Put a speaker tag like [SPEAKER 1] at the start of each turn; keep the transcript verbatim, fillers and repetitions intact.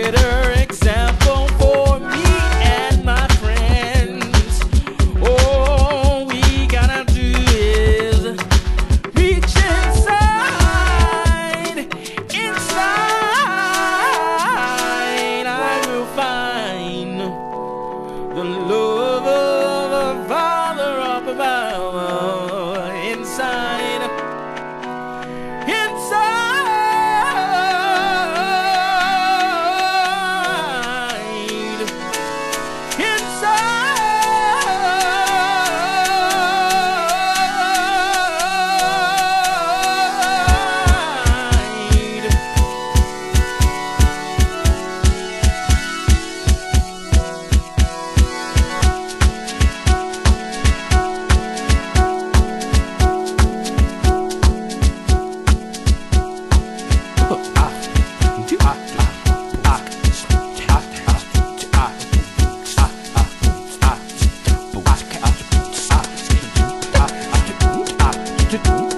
[SPEAKER 1] better example for me and my friends. All we gotta do is reach inside, inside I will find the love of the Father up above. Inside, inside, inside.
[SPEAKER 2] Ah, ah, ah, ah, ah, ah, ah, ah, ah, ah, ah, ah, ah, ah, ah, ah, ah, ah, ah, ah,